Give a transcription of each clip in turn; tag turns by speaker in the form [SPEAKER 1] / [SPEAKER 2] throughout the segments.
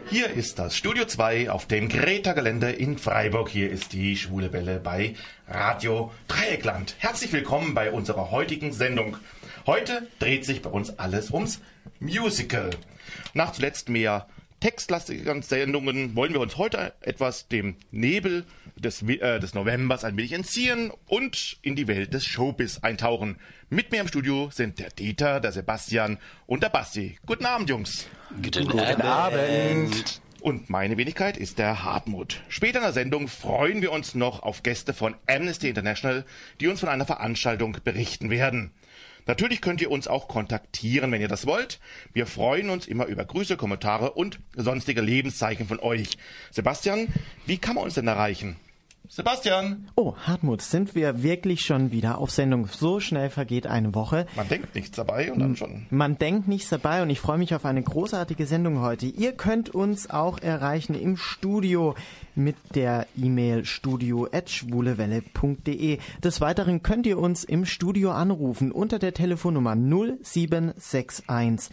[SPEAKER 1] Hier ist das Studio 2 auf dem Greta-Gelände in Freiburg. Hier ist die Schwule Welle bei Radio Dreieckland. Herzlich willkommen bei unserer heutigen Sendung. Heute dreht sich bei uns alles ums Musical. Nach zuletzt mehr textlastigen Sendungen wollen wir uns heute etwas dem Nebel des Novembers ein wenig entziehen und in die Welt des Showbiz eintauchen. Mit mir im Studio sind der Dieter, der Sebastian und der Basti. Guten Abend, Jungs.
[SPEAKER 2] Guten Abend.
[SPEAKER 1] Und meine Wenigkeit ist der Hartmut. Später in der Sendung freuen wir uns noch auf Gäste von Amnesty International, die uns von einer Veranstaltung berichten werden. Natürlich könnt ihr uns auch kontaktieren, wenn ihr das wollt. Wir freuen uns immer über Grüße, Kommentare und sonstige Lebenszeichen von euch. Sebastian, wie kann man uns denn erreichen? Sebastian!
[SPEAKER 2] Oh, Hartmut, sind wir wirklich schon wieder auf Sendung? So schnell vergeht eine Woche.
[SPEAKER 1] Man denkt nichts dabei und dann schon.
[SPEAKER 2] Man denkt nichts dabei und ich freue mich auf eine großartige Sendung heute. Ihr könnt uns auch erreichen im Studio mit der E-Mail studio@schwulewelle.de. Des Weiteren könnt ihr uns im Studio anrufen unter der Telefonnummer 0761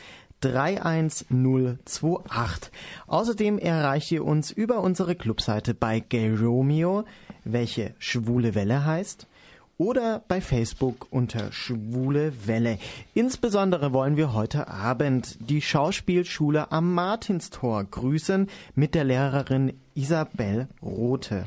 [SPEAKER 2] 31028. Außerdem erreicht ihr uns über unsere Clubseite bei Gay Romeo, welche Schwule Welle heißt, oder bei Facebook unter Schwule Welle. Insbesondere wollen wir heute Abend die Schauspielschule am Martinstor grüßen mit der Lehrerin Isabel Rothe.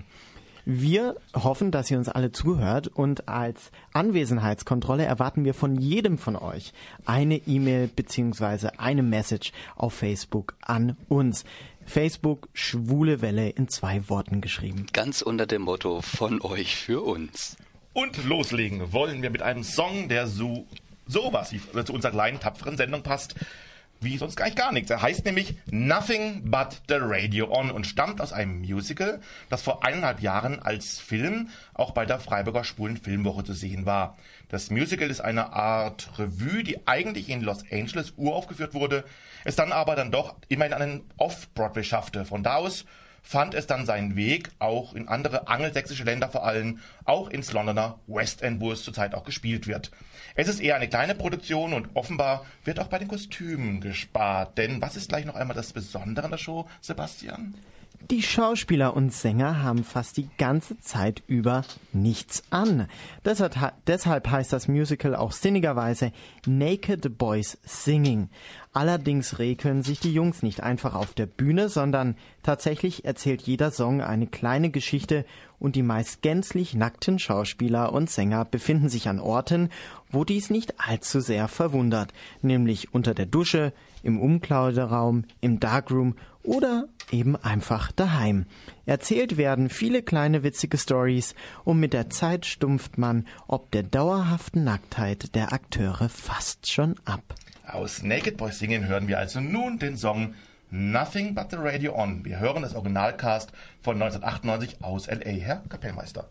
[SPEAKER 2] Wir hoffen, dass ihr uns alle zuhört und als Anwesenheitskontrolle erwarten wir von jedem von euch eine E-Mail bzw. eine Message auf Facebook an uns. Facebook Schwule Welle in 2 Worten geschrieben.
[SPEAKER 3] Ganz unter dem Motto von euch für uns.
[SPEAKER 1] Und loslegen wollen wir mit einem Song, der so massiv zu unserer kleinen, tapferen Sendung passt, wie sonst gar nichts. Er heißt nämlich Nothing But The Radio On und stammt aus einem Musical, das vor 1,5 Jahren als Film auch bei der Freiburger Schwulen Filmwoche zu sehen war. Das Musical ist eine Art Revue, die eigentlich in Los Angeles uraufgeführt wurde, es dann aber doch immerhin an einen Off-Broadway schaffte. Von da aus fand es dann seinen Weg auch in andere angelsächsische Länder, vor allem auch ins Londoner West End, wo es zurzeit auch gespielt wird. Es ist eher eine kleine Produktion und offenbar wird auch bei den Kostümen gespart. Denn was ist gleich noch einmal das Besondere an der Show, Sebastian?
[SPEAKER 2] Die Schauspieler und Sänger haben fast die ganze Zeit über nichts an. Deshalb heißt das Musical auch sinnigerweise Naked Boys Singing. Allerdings regeln sich die Jungs nicht einfach auf der Bühne, sondern tatsächlich erzählt jeder Song eine kleine Geschichte und die meist gänzlich nackten Schauspieler und Sänger befinden sich an Orten, wo dies nicht allzu sehr verwundert, nämlich unter der Dusche, im Umkleideraum, im Darkroom oder eben einfach daheim. Erzählt werden viele kleine witzige Storys und mit der Zeit stumpft man ob der dauerhaften Nacktheit der Akteure fast schon ab.
[SPEAKER 1] Aus Naked Boys Singing hören wir also nun den Song Nothing But The Radio On. Wir hören das Originalcast von 1998 aus L.A. Herr Kapellmeister.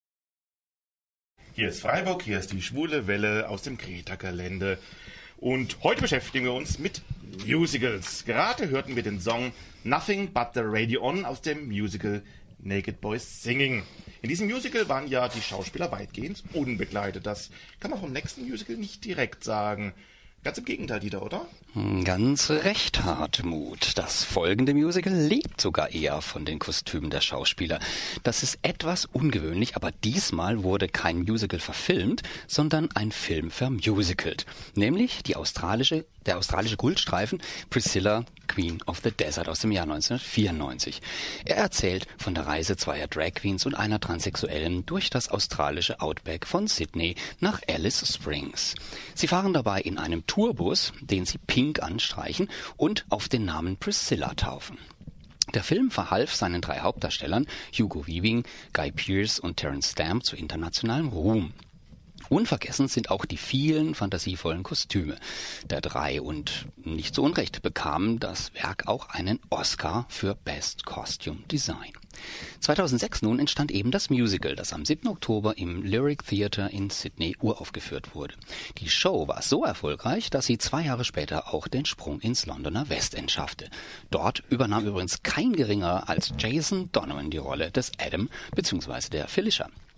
[SPEAKER 1] Hier ist Freiburg, hier ist die Schwule Welle aus dem Greta-Gelände. Und heute beschäftigen wir uns mit Musicals. Gerade hörten wir den Song Nothing But The Radio On aus dem Musical Naked Boys Singing. In diesem Musical waren ja die Schauspieler weitgehend unbegleitet. Das kann man vom nächsten Musical nicht direkt sagen. Ganz im Gegenteil, Dieter, oder?
[SPEAKER 3] Ganz recht, Hartmut. Das folgende Musical lebt sogar eher von den Kostümen der Schauspieler. Das ist etwas ungewöhnlich, aber diesmal wurde kein Musical verfilmt, sondern ein Film vermusicalt. Nämlich der australische Kultstreifen Priscilla, Queen of the Desert aus dem Jahr 1994. Er erzählt von der Reise zweier Drag Queens und einer Transsexuellen durch das australische Outback von Sydney nach Alice Springs. Sie fahren dabei in einem Tourbus, den sie pink anstreichen und auf den Namen Priscilla taufen. Der Film verhalf seinen 3 Hauptdarstellern Hugo Weaving, Guy Pearce und Terence Stamp zu internationalem Ruhm. Unvergessen sind auch die vielen fantasievollen Kostüme der 3 und nicht zu Unrecht bekam das Werk auch einen Oscar für Best Costume Design. 2006 nun entstand eben das Musical, das am 7. Oktober im Lyric Theatre in Sydney uraufgeführt wurde. Die Show war so erfolgreich, dass sie 2 Jahre später auch den Sprung ins Londoner West End schaffte. Dort übernahm übrigens kein geringerer als Jason Donovan die Rolle des Adam bzw. der Felicia.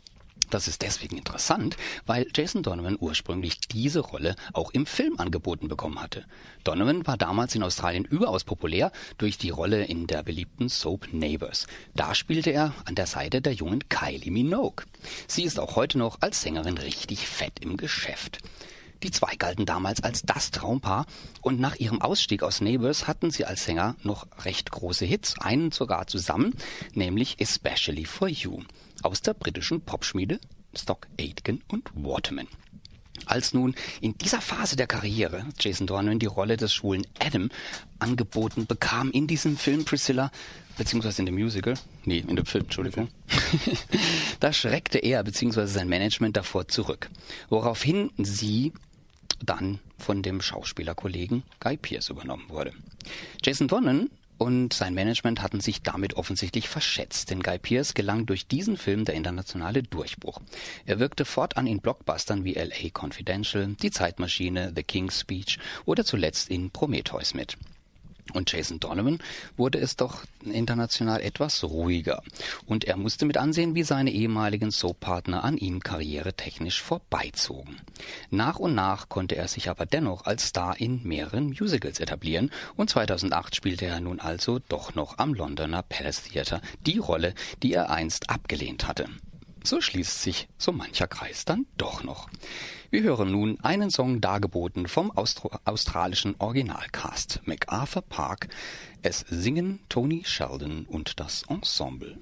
[SPEAKER 3] Das ist deswegen interessant, weil Jason Donovan ursprünglich diese Rolle auch im Film angeboten bekommen hatte. Donovan war damals in Australien überaus populär durch die Rolle in der beliebten Soap Neighbours. Da spielte er an der Seite der jungen Kylie Minogue. Sie ist auch heute noch als Sängerin richtig fett im Geschäft. Die zwei galten damals als das Traumpaar und nach ihrem Ausstieg aus Neighbours hatten sie als Sänger noch recht große Hits, einen sogar zusammen, nämlich Especially for You, aus der britischen Popschmiede Stock Aitken und Waterman. Als nun in dieser Phase der Karriere Jason Donovan die Rolle des schwulen Adam angeboten bekam in diesem Film Priscilla, beziehungsweise in dem Musical, in dem Film, Entschuldigung, da schreckte er beziehungsweise sein Management davor zurück, woraufhin sie dann von dem Schauspielerkollegen Guy Pearce übernommen wurde. Jason Donovan und sein Management hatten sich damit offensichtlich verschätzt, denn Guy Pearce gelang durch diesen Film der internationale Durchbruch. Er wirkte fortan in Blockbustern wie L.A. Confidential, Die Zeitmaschine, The King's Speech oder zuletzt in Prometheus mit. Und Jason Donovan wurde es doch international etwas ruhiger. Und er musste mit ansehen, wie seine ehemaligen Soap-Partner an ihm karrieretechnisch vorbeizogen. Nach und nach konnte er sich aber dennoch als Star in mehreren Musicals etablieren und 2008 spielte er nun also doch noch am Londoner Palace Theatre die Rolle, die er einst abgelehnt hatte. So schließt sich so mancher Kreis dann doch noch. Wir hören nun einen Song dargeboten vom australischen Originalcast MacArthur Park. Es singen Tony Sheldon und das Ensemble.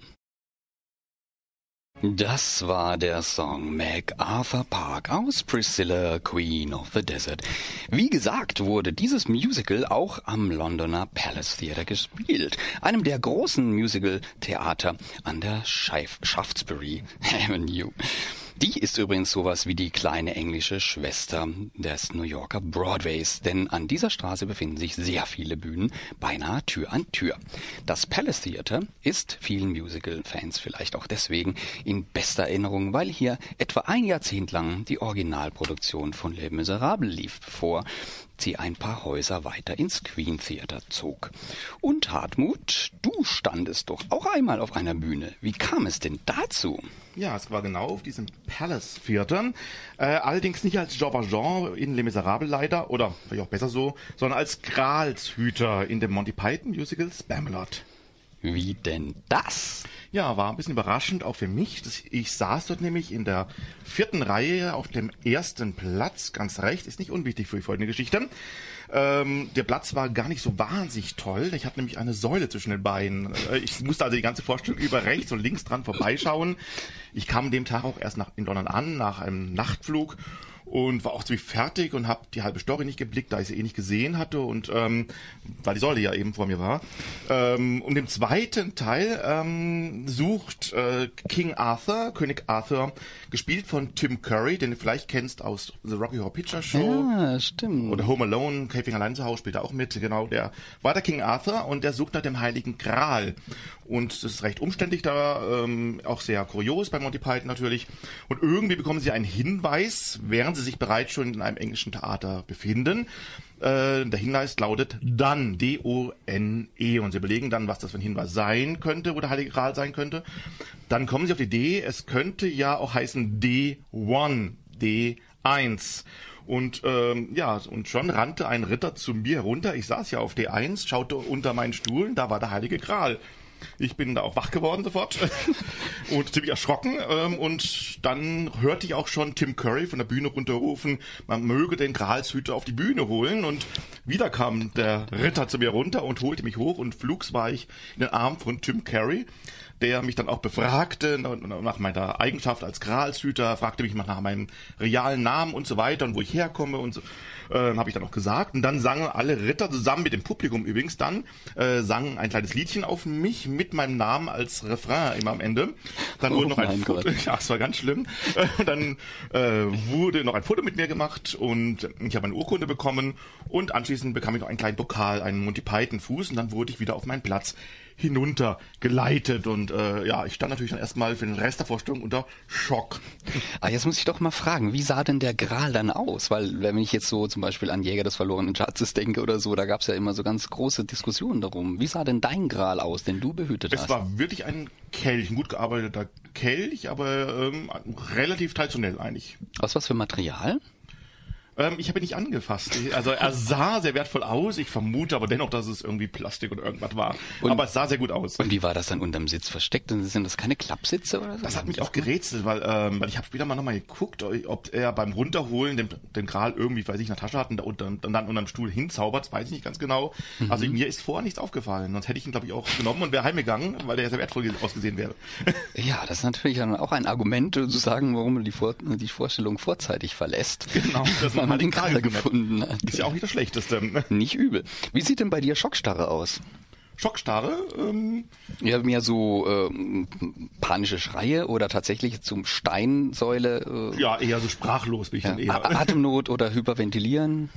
[SPEAKER 3] Das war der Song MacArthur Park aus Priscilla, Queen of the Desert. Wie gesagt, wurde dieses Musical auch am Londoner Palace Theatre gespielt, einem der großen Musical-Theater an der Shaftesbury Avenue. Die ist übrigens sowas wie die kleine englische Schwester des New Yorker Broadways, denn an dieser Straße befinden sich sehr viele Bühnen, beinahe Tür an Tür. Das Palace Theatre ist vielen Musical-Fans vielleicht auch deswegen in bester Erinnerung, weil hier etwa ein Jahrzehnt lang die Originalproduktion von Les Miserables lief, bevor sie ein paar Häuser weiter ins Queen Theatre zog. Und Hartmut, du standest doch auch einmal auf einer Bühne. Wie kam es denn dazu?
[SPEAKER 1] Ja, es war genau auf diesem Palace Theatre, allerdings nicht als Jean Valjean in Les Miserables leider, oder vielleicht auch besser so, sondern als Gralshüter in dem Monty Python Musical Spamalot.
[SPEAKER 3] Wie denn das?
[SPEAKER 1] Ja, war ein bisschen überraschend, auch für mich. Ich saß dort nämlich in der 4. Reihe auf dem ersten Platz, ganz rechts, ist nicht unwichtig für die folgende Geschichte. Der Platz war gar nicht so wahnsinnig toll. Ich hatte nämlich eine Säule zwischen den Beinen. Ich musste also die ganze Vorstellung über rechts und links dran vorbeischauen. Ich kam dem Tag auch erst in London an, nach einem Nachtflug. Und war auch ziemlich fertig und habe die halbe Story nicht geblickt, da ich sie nicht gesehen hatte und weil die Säule ja eben vor mir war. Und im zweiten Teil sucht König Arthur, gespielt von Tim Curry, den du vielleicht kennst aus The Rocky Horror Picture Show.
[SPEAKER 3] Ja, stimmt.
[SPEAKER 1] Oder Home Alone, Käfig allein zu Hause, spielt er auch mit. Genau, der war der King Arthur und der sucht nach dem Heiligen Gral. Und das ist recht umständlich da, auch sehr kurios bei Monty Python natürlich. Und irgendwie bekommen sie einen Hinweis, während sie sich bereits schon in einem englischen Theater befinden. Der Hinweis lautet Done, D-O-N-E. Und sie überlegen dann, was das für ein Hinweis sein könnte, wo der Heilige Gral sein könnte. Dann kommen sie auf die Idee, es könnte ja auch heißen D1, D1. Und und schon rannte ein Ritter zu mir herunter. Ich saß ja auf D1, schaute unter meinen Stuhl, da war der Heilige Gral. Ich bin da auch wach geworden sofort und ziemlich erschrocken. Und dann hörte ich auch schon Tim Curry von der Bühne runterrufen, man möge den Gralshüter auf die Bühne holen. Und wieder kam der Ritter zu mir runter und holte mich hoch. Und flugs war ich in den Armen von Tim Curry, der mich dann auch befragte nach meiner Eigenschaft als Gralshüter, fragte mich nach meinem realen Namen und so weiter und wo ich herkomme und so. Habe ich dann auch gesagt. Und dann sangen alle Ritter zusammen mit dem Publikum übrigens sangen ein kleines Liedchen auf mich mit meinem Namen als Refrain immer am Ende. Dann wurde noch ein Foto, ja, es war ganz schlimm. Und dann wurde noch ein Foto mit mir gemacht und ich habe eine Urkunde bekommen und anschließend bekam ich noch einen kleinen Pokal, einen Monty Python Fuß und dann wurde ich wieder auf meinen Platz hinuntergeleitet und Und ich stand natürlich dann erstmal für den Rest der Vorstellung unter Schock.
[SPEAKER 3] Jetzt muss ich doch mal fragen, wie sah denn der Gral dann aus? Weil wenn ich jetzt so zum Beispiel an Jäger des verlorenen Schatzes denke oder so, da gab es ja immer so ganz große Diskussionen darum. Wie sah denn dein Gral aus, den du behütet hast?
[SPEAKER 1] Es war wirklich ein Kelch, ein gut gearbeiteter Kelch, aber relativ traditionell eigentlich.
[SPEAKER 3] Aus was für Material?
[SPEAKER 1] Ich habe ihn nicht angefasst. Also er sah sehr wertvoll aus. Ich vermute aber dennoch, dass es irgendwie Plastik oder irgendwas war. Aber es sah sehr gut aus.
[SPEAKER 3] Und wie war das dann unterm Sitz versteckt? Und sind das keine Klappsitze oder so?
[SPEAKER 1] Das hat mich auch gerätselt, weil ich habe später mal nochmal geguckt, ob er beim Runterholen den Gral irgendwie, weiß ich, in der Tasche hat und dann unterm Stuhl hinzaubert. Das weiß ich nicht ganz genau. Also mir ist vorher nichts aufgefallen. Sonst hätte ich ihn, glaube ich, auch genommen und wäre heimgegangen, weil der sehr wertvoll ausgesehen wäre.
[SPEAKER 3] Ja, das ist natürlich dann auch ein Argument, zu sagen, warum man die Vorstellung vorzeitig verlässt.
[SPEAKER 1] Genau, dass man
[SPEAKER 3] den Gral gefunden hat.
[SPEAKER 1] Ist ja auch nicht das Schlechteste.
[SPEAKER 3] Nicht übel. Wie sieht denn bei dir Schockstarre aus?
[SPEAKER 1] Schockstarre?
[SPEAKER 3] Ja, mehr so panische Schreie oder tatsächlich zum Steinsäule?
[SPEAKER 1] Ja, eher so sprachlos bin ich dann eher.
[SPEAKER 3] Atemnot oder Hyperventilieren?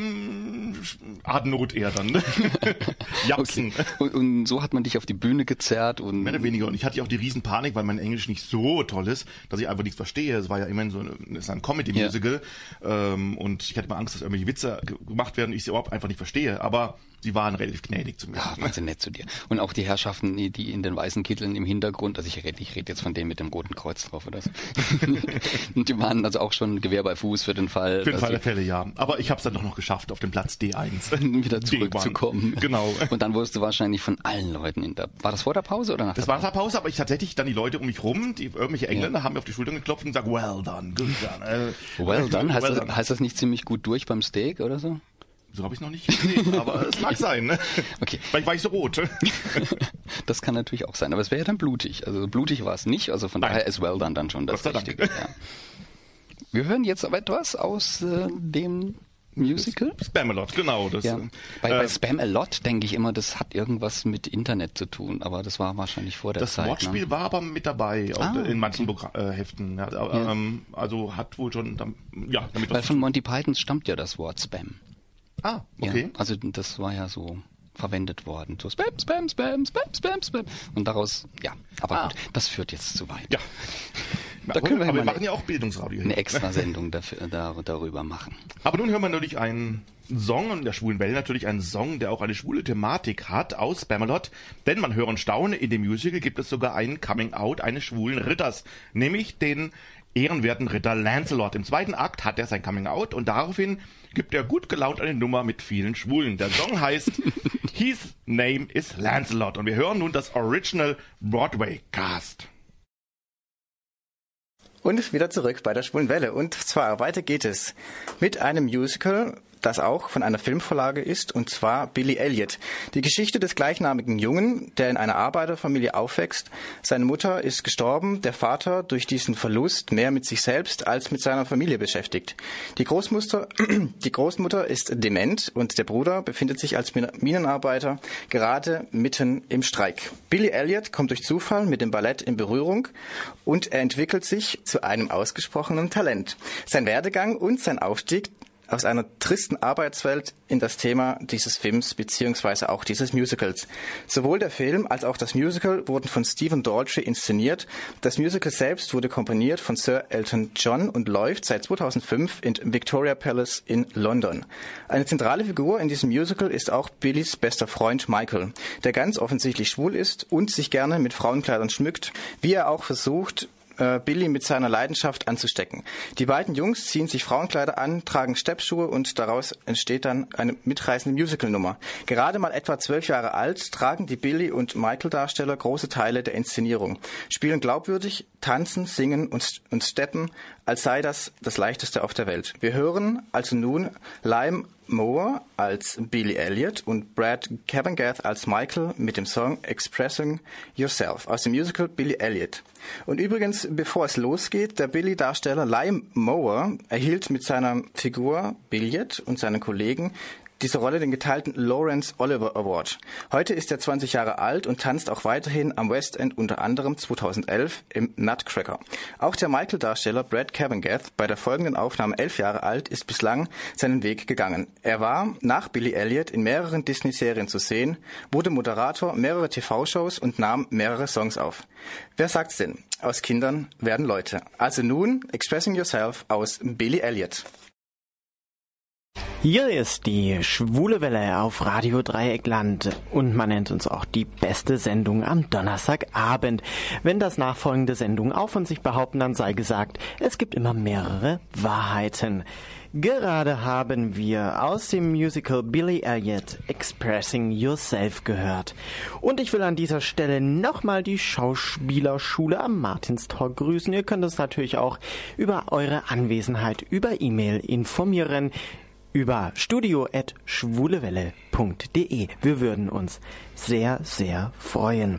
[SPEAKER 1] Atemnot eher dann. Japsen.
[SPEAKER 3] Okay. Und so hat man dich auf die Bühne gezerrt? Und
[SPEAKER 1] mehr oder weniger. Und ich hatte ja auch die Riesenpanik, weil mein Englisch nicht so toll ist, dass ich einfach nichts verstehe. Es war ja immerhin so ein Comedy-Musical. Ja. Und ich hatte mal Angst, dass irgendwelche Witze gemacht werden und ich sie überhaupt einfach nicht verstehe. Aber sie waren relativ gnädig zu mir.
[SPEAKER 3] Ja, waren sie nett zu dir. Und auch die Herrschaften, die in den weißen Kitteln im Hintergrund, also ich rede jetzt von denen mit dem roten Kreuz drauf oder so. Und die waren also auch schon Gewehr bei Fuß für den Fall.
[SPEAKER 1] Für den Fall der Fälle, ja. Aber ich habe es dann doch noch geschafft, auf den Platz D1
[SPEAKER 3] wieder zurückzukommen.
[SPEAKER 1] Genau.
[SPEAKER 3] Und dann wurdest du wahrscheinlich von allen Leuten war das vor der Pause oder nach der Pause?
[SPEAKER 1] Das war nach der Pause, aber ich tatsächlich dann die Leute um mich rum, irgendwelche Engländer haben mir auf die Schultern geklopft und gesagt, well done, good done.
[SPEAKER 3] Well done? Heißt das nicht ziemlich gut durch beim Steak oder so?
[SPEAKER 1] So habe ich es noch nicht gesehen, aber es mag sein. Ne?
[SPEAKER 3] Okay.
[SPEAKER 1] Vielleicht war ich so rot.
[SPEAKER 3] Das kann natürlich auch sein, aber es wäre ja dann blutig. Also blutig war es nicht, also von daher ist well done dann schon das Richtige. Ja. Wir hören jetzt aber etwas aus dem Musical?
[SPEAKER 1] Spam-A-Lot, genau. Das,
[SPEAKER 3] ja. Bei Spam-A-Lot denke ich immer, das hat irgendwas mit Internet zu tun, aber das war wahrscheinlich vor der Zeit.
[SPEAKER 1] Das Wortspiel war aber mit dabei, in manchen Heften. Ja, also hat wohl schon damit
[SPEAKER 3] Weil von Monty Python stammt ja das Wort Spam.
[SPEAKER 1] Ah, okay.
[SPEAKER 3] Ja, also das war ja so verwendet worden. So Spam, Spam, Spam, Spam, Spam, Spam. Und daraus, aber gut, das führt jetzt zu weit.
[SPEAKER 1] Ja.
[SPEAKER 3] Da können wir
[SPEAKER 1] machen ja auch Bildungsradio.
[SPEAKER 3] Eine extra Sendung darüber machen.
[SPEAKER 1] Aber nun hören wir natürlich einen Song und der Schwulen Welle natürlich einen Song, der auch eine schwule Thematik hat aus Spam-A-Lot. Denn man höre und staune, in dem Musical gibt es sogar ein Coming-out eines schwulen Ritters, nämlich den ehrenwerten Ritter Lancelot. Im zweiten Akt hat er sein Coming-out und daraufhin gibt er gut gelaunt eine Nummer mit vielen Schwulen. Der Song heißt His Name is Lancelot und wir hören nun das Original Broadway Cast.
[SPEAKER 4] Und wieder zurück bei der Schwulen Welle. Und zwar weiter geht es mit einem Musical, das auch von einer Filmvorlage ist, und zwar Billy Elliot. Die Geschichte des gleichnamigen Jungen, der in einer Arbeiterfamilie aufwächst. Seine Mutter ist gestorben, der Vater durch diesen Verlust mehr mit sich selbst als mit seiner Familie beschäftigt. Die Großmutter ist dement und der Bruder befindet sich als Minenarbeiter gerade mitten im Streik. Billy Elliot kommt durch Zufall mit dem Ballett in Berührung und er entwickelt sich zu einem ausgesprochenen Talent. Sein Werdegang und sein Aufstieg aus einer tristen Arbeitswelt in das Thema dieses Films beziehungsweise auch dieses Musicals. Sowohl der Film als auch das Musical wurden von Stephen Daldry inszeniert. Das Musical selbst wurde komponiert von Sir Elton John und läuft seit 2005 im Victoria Palace in London. Eine zentrale Figur in diesem Musical ist auch Billys bester Freund Michael, der ganz offensichtlich schwul ist und sich gerne mit Frauenkleidern schmückt, wie er auch versucht, Billy mit seiner Leidenschaft anzustecken. Die beiden Jungs ziehen sich Frauenkleider an, tragen Steppschuhe und daraus entsteht dann eine mitreißende Musicalnummer. Gerade mal etwa 12 Jahre alt tragen die Billy- und Michael-Darsteller große Teile der Inszenierung, spielen glaubwürdig, tanzen, singen und steppen, als sei das Leichteste auf der Welt. Wir hören also nun Lime Moore als Billy Elliot und Brad Cavanagh als Michael mit dem Song Expressing Yourself aus dem Musical Billy Elliot. Und übrigens, bevor es losgeht, der Billy-Darsteller Lime Moore erhielt mit seiner Figur Billiot und seinen Kollegen diese Rolle den geteilten Laurence Olivier Award. Heute ist er 20 Jahre alt und tanzt auch weiterhin am West End, unter anderem 2011 im Nutcracker. Auch der Michael-Darsteller Brad Cavanagh, bei der folgenden Aufnahme 11 Jahre alt, ist bislang seinen Weg gegangen. Er war nach Billy Elliot in mehreren Disney-Serien zu sehen, wurde Moderator mehrerer TV-Shows und nahm mehrere Songs auf. Wer sagt's denn? Aus Kindern werden Leute. Also nun Expressing Yourself aus Billy Elliot.
[SPEAKER 2] Hier ist die Schwule Welle auf Radio Dreieckland und man nennt uns auch die beste Sendung am Donnerstagabend. Wenn das nachfolgende Sendungen auch von sich behaupten, dann sei gesagt, es gibt immer mehrere Wahrheiten. Gerade haben wir aus dem Musical Billy Elliot Expressing Yourself gehört. Und ich will an dieser Stelle nochmal die Schauspielerschule am Martinstor grüßen. Ihr könnt uns natürlich auch über eure Anwesenheit über E-Mail informieren. Über studio@schwulewelle.de. Wir würden uns sehr, sehr freuen.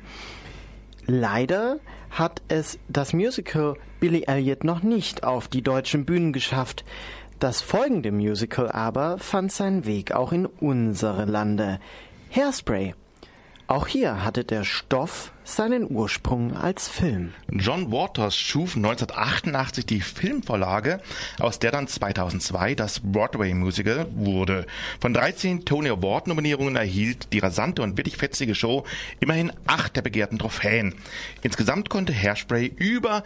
[SPEAKER 2] Leider hat es das Musical Billy Elliot noch nicht auf die deutschen Bühnen geschafft. Das folgende Musical aber fand seinen Weg auch in unsere Lande. Hairspray. Auch hier hatte der Stoff seinen Ursprung als Film.
[SPEAKER 1] John Waters schuf 1988 die Filmvorlage, aus der dann 2002 das Broadway-Musical wurde. Von 13 Tony Award-Nominierungen erhielt die rasante und wirklich fetzige Show immerhin 8 der begehrten Trophäen. Insgesamt konnte Hairspray über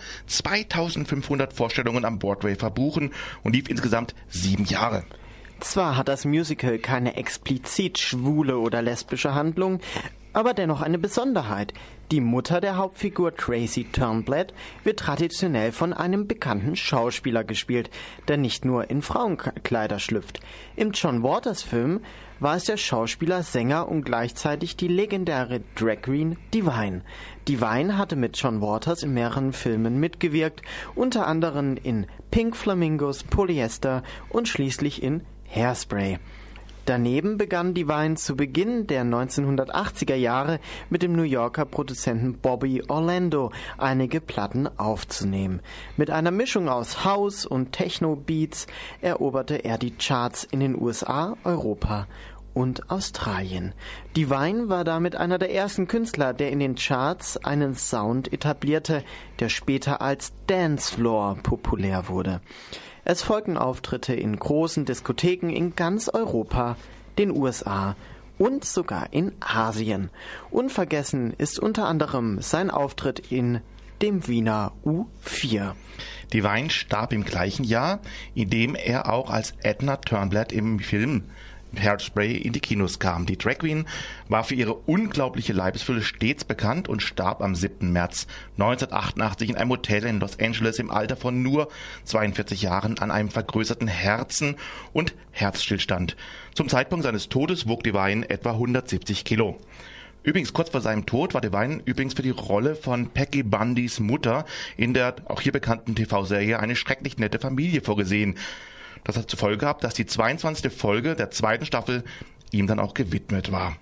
[SPEAKER 1] 2500 Vorstellungen am Broadway verbuchen und lief insgesamt 7 Jahre.
[SPEAKER 2] Zwar hat das Musical keine explizit schwule oder lesbische Handlung, aber dennoch eine Besonderheit. Die Mutter der Hauptfigur Tracy Turnblad wird traditionell von einem bekannten Schauspieler gespielt, der nicht nur in Frauenkleider schlüpft. Im John Waters Film war es der Schauspieler, Sänger und gleichzeitig die legendäre Drag Queen Divine. Divine hatte mit John Waters in mehreren Filmen mitgewirkt, unter anderem in Pink Flamingos, Polyester und schließlich in Hairspray. Daneben begann Divine zu Beginn der 1980er Jahre mit dem New Yorker Produzenten Bobby Orlando einige Platten aufzunehmen. Mit einer Mischung aus House und Techno-Beats eroberte er die Charts in den USA, Europa und Australien. Divine war damit einer der ersten Künstler, der in den Charts einen Sound etablierte, der später als Dancefloor populär wurde. Es folgten Auftritte in großen Diskotheken in ganz Europa, den USA und sogar in Asien. Unvergessen ist unter anderem sein Auftritt in dem Wiener U4.
[SPEAKER 1] Divine starb im gleichen Jahr, in dem er auch als Edna Turnblad im Film Hairspray in die Kinos kam. Die Drag Queen war für ihre unglaubliche Leibesfülle stets bekannt und starb am 7. März 1988 in einem Hotel in Los Angeles im Alter von nur 42 Jahren an einem vergrößerten Herzen- und Herzstillstand. Zum Zeitpunkt seines Todes wog Divine etwa 170 Kilo. Übrigens, kurz vor seinem Tod war Divine übrigens für die Rolle von Peggy Bundys Mutter in der auch hier bekannten TV-Serie Eine schrecklich nette Familie vorgesehen. Das hat zur Folge gehabt, dass die 22. Folge der 2. Staffel ihm dann auch gewidmet war.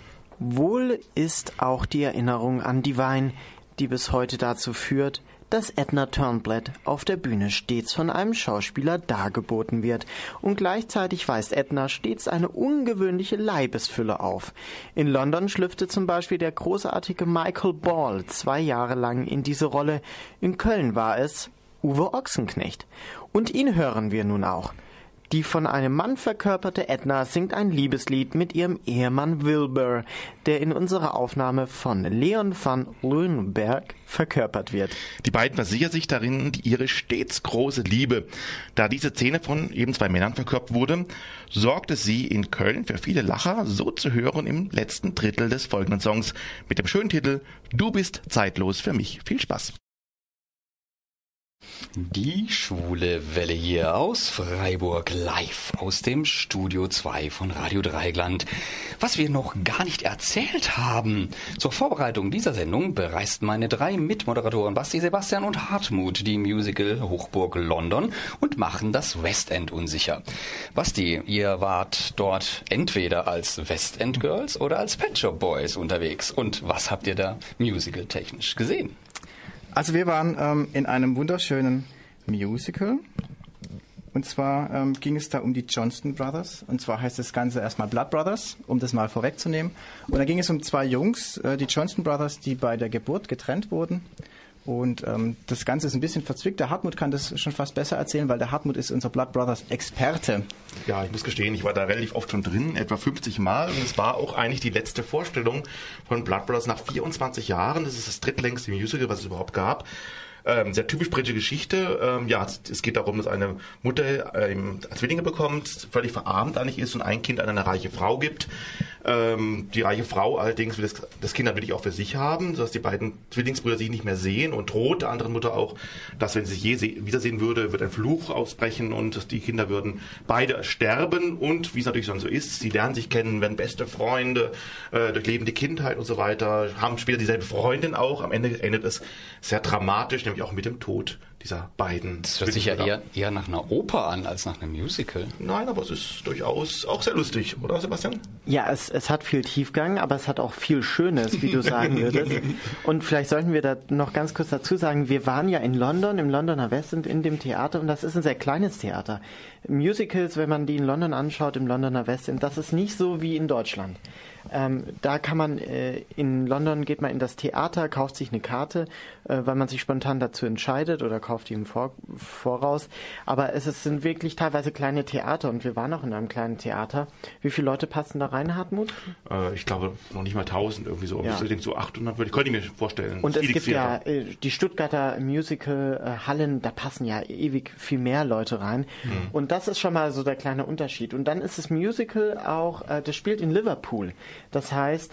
[SPEAKER 2] Wohl ist auch die Erinnerung an Divine, die bis heute dazu führt, dass Edna Turnblad auf der Bühne stets von einem Schauspieler dargeboten wird. Und gleichzeitig weist Edna stets eine ungewöhnliche Leibesfülle auf. In London schlüpfte zum Beispiel der großartige Michael Ball 2 Jahre lang in diese Rolle. In Köln war es Uwe Ochsenknecht. Und ihn hören wir nun auch. Die von einem Mann verkörperte Edna singt ein Liebeslied mit ihrem Ehemann Wilbur, der in unserer Aufnahme von Leon van Leeuwenberg verkörpert wird.
[SPEAKER 1] Die beiden versichern sich darin ihre stets große Liebe. Da diese Szene von eben 2 Männern verkörpert wurde, sorgte sie in Köln für viele Lacher, so zu hören im letzten Drittel des folgenden Songs mit dem schönen Titel Du bist zeitlos für mich. Viel Spaß!
[SPEAKER 3] Die Schwule Welle hier aus Freiburg, live aus dem Studio 2 von Radio Dreieckland. Was wir noch gar nicht erzählt haben. Zur Vorbereitung dieser Sendung bereisten meine 3 Mitmoderatoren Basti, Sebastian und Hartmut die Musical Hochburg London und machen das West End unsicher. Basti, ihr wart dort entweder als West End Girls oder als Pet Shop Boys unterwegs. Und was habt ihr da musical-technisch gesehen?
[SPEAKER 4] Also wir waren in einem wunderschönen Musical Und zwar ging es da um die Johnston Brothers. Und zwar heißt das Ganze erstmal Blood Brothers, um das mal vorwegzunehmen. Und da ging es um 2 Jungs, die Johnston Brothers, die bei der Geburt getrennt wurden. Und das Ganze ist ein bisschen verzwickt. Der Hartmut kann das schon fast besser erzählen, weil der Hartmut ist unser Blood Brothers Experte.
[SPEAKER 1] Ja, ich muss gestehen, ich war da relativ oft schon drin, etwa 50 Mal. Und es war auch eigentlich die letzte Vorstellung von Blood Brothers nach 24 Jahren. Das ist das drittlängste Musical, was es überhaupt gab. Sehr typisch britische Geschichte. Ja, es geht darum, dass eine Mutter Zwillinge bekommt, völlig verarmt eigentlich ist und ein Kind an eine reiche Frau gibt. Die reiche Frau allerdings will das Kind dann wirklich auch für sich haben, sodass die beiden Zwillingsbrüder sich nicht mehr sehen und droht der anderen Mutter auch, dass wenn sie sich je wiedersehen würde, wird ein Fluch ausbrechen und die Kinder würden beide sterben und wie es natürlich dann so ist, sie lernen sich kennen, werden beste Freunde, durchleben die Kindheit und so weiter, haben später dieselbe Freundin auch. Am Ende endet es sehr dramatisch, nämlich auch mit dem Tod dieser beiden.
[SPEAKER 3] Das hört sich ja eher nach einer Oper an, als nach einem Musical.
[SPEAKER 1] Nein, aber es ist durchaus auch sehr lustig, oder Sebastian?
[SPEAKER 2] Ja, es hat viel Tiefgang, aber es hat auch viel Schönes, wie du sagen würdest. Und vielleicht sollten wir da noch ganz kurz dazu sagen, wir waren ja in London, im Londoner West End, in dem Theater, und das ist ein sehr kleines Theater. Musicals, wenn man die in London anschaut, im Londoner West End, das ist nicht so wie in Deutschland. Da kann man, in London geht man in das Theater, kauft sich eine Karte, weil man sich spontan dazu entscheidet oder kauft die im Voraus. Aber sind wirklich teilweise kleine Theater und wir waren auch in einem kleinen Theater. Wie viele Leute passen da rein, Hartmut?
[SPEAKER 1] Ich glaube noch nicht mal 1000 irgendwie so. Ja. Ich denke so 800 könnte ich mir vorstellen.
[SPEAKER 2] Und es gibt ja die Stuttgarter Musical-Hallen, da passen ja ewig viel mehr Leute rein. Und das ist schon mal so der kleine Unterschied. Und dann ist das Musical auch, das spielt in Liverpool. Das heißt,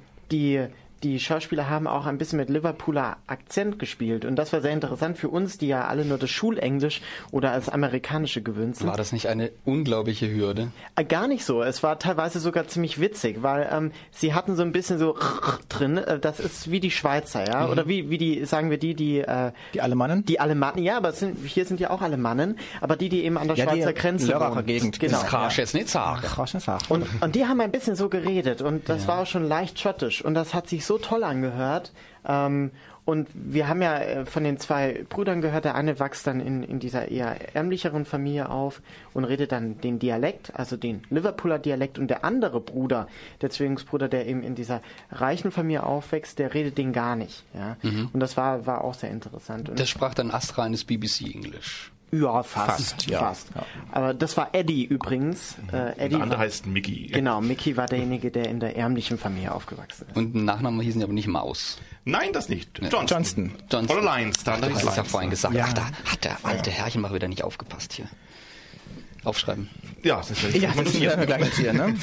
[SPEAKER 2] die Schauspieler haben auch ein bisschen mit Liverpooler Akzent gespielt. Und das war sehr interessant für uns, die ja alle nur das Schulenglisch oder als Amerikanische gewöhnt sind.
[SPEAKER 3] War das nicht eine unglaubliche Hürde?
[SPEAKER 2] Gar nicht so. Es war teilweise sogar ziemlich witzig, weil sie hatten so ein bisschen so drin. Das ist wie die Schweizer, ja? Oder wie die, sagen wir die
[SPEAKER 4] Alemannen?
[SPEAKER 2] Die Alemannen, ja, aber hier sind ja auch Alemannen, aber die eben an der Schweizer Grenze wohnen.
[SPEAKER 4] Gegend.
[SPEAKER 2] Genau.
[SPEAKER 3] Das kannst du jetzt nicht sagen.
[SPEAKER 2] Und die haben ein bisschen so geredet und das war auch schon leicht schottisch und das hat sich so toll angehört. Und wir haben ja von den 2 Brüdern gehört, der eine wächst dann in dieser eher ärmlicheren Familie auf und redet dann den Dialekt, also den Liverpooler Dialekt, und der andere Bruder, der Zwillingsbruder, der eben in dieser reichen Familie aufwächst, der redet den gar nicht. Ja? Und das war auch sehr interessant. Und
[SPEAKER 3] der sprach dann astreines BBC-Englisch.
[SPEAKER 2] Ja, fast. Ja. Aber das war Eddie übrigens.
[SPEAKER 1] Eddie, der andere heißt Mickey.
[SPEAKER 2] Genau, Mickey war derjenige, der in der ärmlichen Familie aufgewachsen ist.
[SPEAKER 3] Und Nachnamen hießen aber nicht Maus.
[SPEAKER 1] Nein, das nicht.
[SPEAKER 4] Johnston.
[SPEAKER 1] Oder Lyons.
[SPEAKER 3] Da habe ich es ja vorhin gesagt. Ja. Ach, da hat der alte Herrchen mal wieder nicht aufgepasst hier. Aufschreiben.
[SPEAKER 1] Ja, das ist
[SPEAKER 4] das werden wir gleich erzählen, ne?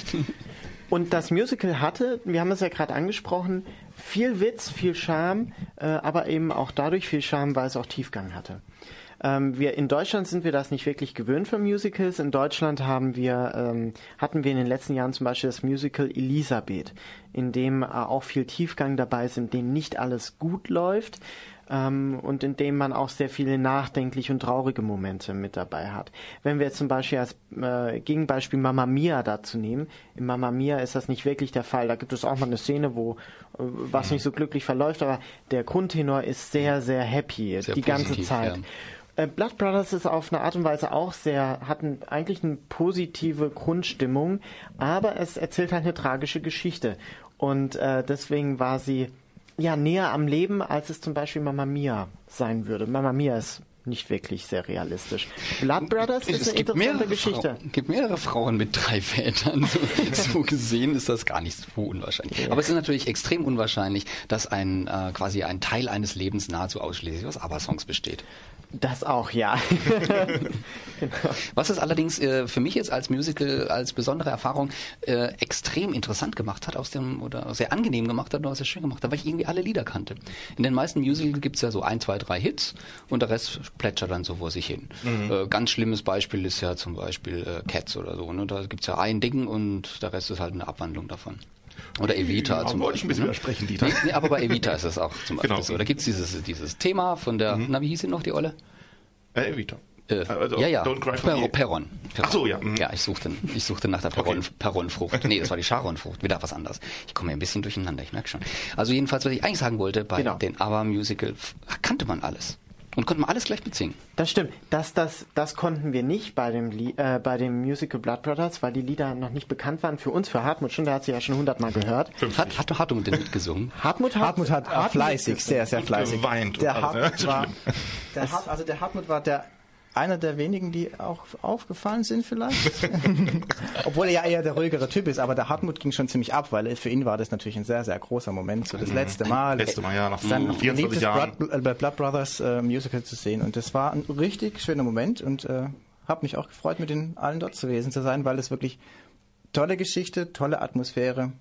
[SPEAKER 2] Und das Musical hatte, wir haben es ja gerade angesprochen, viel Witz, viel Charme, aber eben auch dadurch viel Charme, weil es auch Tiefgang hatte. In Deutschland sind wir das nicht wirklich gewöhnt von Musicals. In Deutschland hatten wir in den letzten Jahren zum Beispiel das Musical Elisabeth, in dem auch viel Tiefgang dabei ist, in dem nicht alles gut läuft und in dem man auch sehr viele nachdenkliche und traurige Momente mit dabei hat. Wenn wir jetzt zum Beispiel als Gegenbeispiel Mamma Mia dazu nehmen, in Mamma Mia ist das nicht wirklich der Fall. Da gibt es auch mal eine Szene, wo was nicht so glücklich verläuft, aber der Grundtenor ist sehr, sehr happy sehr die ganze Zeit. Ja. Blood Brothers ist auf eine Art und Weise auch eigentlich eine positive Grundstimmung, aber es erzählt halt eine tragische Geschichte. Und deswegen war sie näher am Leben, als es zum Beispiel Mamma Mia sein würde. Mamma Mia ist nicht wirklich sehr realistisch. Blood Brothers ist eine interessante Geschichte.
[SPEAKER 3] Es gibt mehrere Frauen mit 3 Vätern. So gesehen ist das gar nicht so unwahrscheinlich. Aber es ist natürlich extrem unwahrscheinlich, dass quasi ein Teil eines Lebens nahezu ausschließlich aus ABBA-Songs besteht.
[SPEAKER 2] Das auch, ja.
[SPEAKER 3] Genau. Was es allerdings für mich jetzt als Musical, als besondere Erfahrung extrem interessant gemacht hat, oder sehr angenehm gemacht hat, oder sehr schön gemacht hat, weil ich irgendwie alle Lieder kannte. In den meisten Musicals gibt es ja so 1, 2, 3 Hits und der Rest plätschert dann so vor sich hin. Ganz schlimmes Beispiel ist ja zum Beispiel Cats oder so. Ne? Da gibt es ja ein Ding und der Rest ist halt eine Abwandlung davon. Oder Evita zum Beispiel.
[SPEAKER 1] Wollte ich ein bisschen widersprechen, Dieter.
[SPEAKER 3] Nee, aber bei Evita ist es auch zum Beispiel so. Da gibt es dieses Thema von der, wie hieß sie noch, die Olle?
[SPEAKER 1] Evita.
[SPEAKER 3] Don't cry for me. Perron.
[SPEAKER 1] Ach so, ja.
[SPEAKER 3] Ja, ich suchte nach der Perronfrucht. Nee, das war die Charonfrucht. Wieder was anderes. Ich komme ja ein bisschen durcheinander, ich merke schon. Also jedenfalls, was ich eigentlich sagen wollte, bei den ABBA-Musical kannte man alles. Und konnten wir alles gleich mitsingen.
[SPEAKER 2] Das stimmt. Das konnten wir nicht bei dem Musical Blood Brothers, weil die Lieder noch nicht bekannt waren. Für uns, für Hartmut schon, der hat sie ja schon 100-mal gehört.
[SPEAKER 3] Hat Hartmut denn mitgesungen?
[SPEAKER 2] Hartmut hat
[SPEAKER 4] fleißig, sehr, sehr fleißig.
[SPEAKER 1] Geweint.
[SPEAKER 4] Der Hartmut war einer der wenigen, die auch aufgefallen sind vielleicht. Obwohl er ja eher der ruhigere Typ ist, aber der Hartmut ging schon ziemlich ab, weil für ihn war das natürlich ein sehr, sehr großer Moment, so das letzte Mal.
[SPEAKER 1] Ja, nach
[SPEAKER 4] sein
[SPEAKER 1] 24 Jahren.
[SPEAKER 4] Blood Brothers Musical zu sehen. Und das war ein richtig schöner Moment und habe mich auch gefreut, mit den allen dort gewesen zu sein, weil es wirklich tolle Geschichte, tolle Atmosphäre.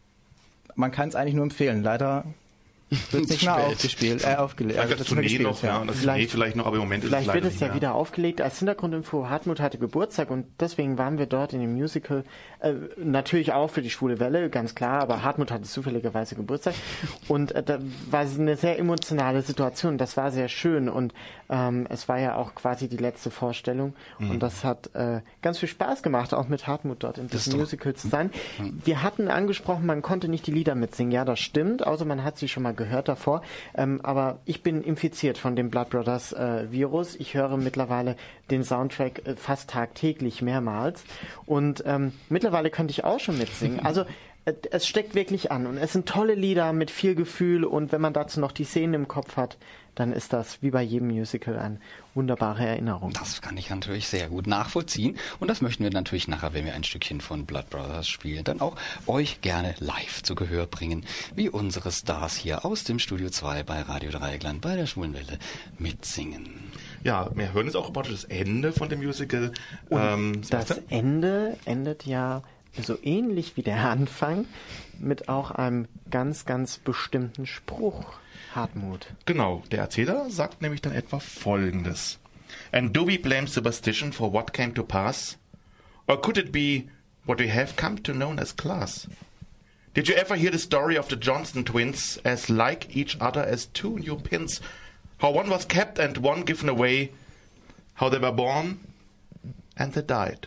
[SPEAKER 4] Man kann es eigentlich nur empfehlen. Leider wird nicht mehr aufgelegt.
[SPEAKER 1] Vielleicht das Tournee noch, ja. Das Tournee vielleicht noch, aber im Moment ist es leider
[SPEAKER 2] vielleicht wird es ja wieder aufgelegt. Als Hintergrundinfo, Hartmut hatte Geburtstag und deswegen waren wir dort in dem Musical, natürlich auch für die Schwule Welle, ganz klar, aber Hartmut hatte zufälligerweise Geburtstag und da war eine sehr emotionale Situation. Das war sehr schön und es war ja auch quasi die letzte Vorstellung und das hat ganz viel Spaß gemacht, auch mit Hartmut dort in diesem Musical zu sein. Wir hatten angesprochen, man konnte nicht die Lieder mitsingen. Ja, das stimmt, außer man hat sie schon mal gehört davor. Aber ich bin infiziert von dem Blood Brothers Virus. Ich höre mittlerweile den Soundtrack fast tagtäglich mehrmals. Und mittlerweile könnte ich auch schon mitsingen. Also es steckt wirklich an. Und es sind tolle Lieder mit viel Gefühl. Und wenn man dazu noch die Szenen im Kopf hat, dann ist das wie bei jedem Musical eine wunderbare Erinnerung.
[SPEAKER 3] Das kann ich natürlich sehr gut nachvollziehen. Und das möchten wir natürlich nachher, wenn wir ein Stückchen von Blood Brothers spielen, dann auch euch gerne live zu Gehör bringen, wie unsere Stars hier aus dem Studio 2 bei Radio Dreieckland bei der Schwulen Welle mitsingen.
[SPEAKER 1] Ja, wir hören jetzt auch praktisch das Ende von dem Musical.
[SPEAKER 2] Das Ende endet ja so ähnlich wie der Anfang mit auch einem ganz, ganz bestimmten Spruch. Hartmut.
[SPEAKER 1] Genau, der Erzähler sagt nämlich dann etwa Folgendes. And do we blame superstition for what came to pass? Or could it be what we have come to know as class? Did you ever hear the story of the Johnston twins, as like each other as two new pins? How one was kept and one given away? How they were born and they died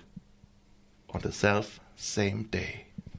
[SPEAKER 1] on the self-same day.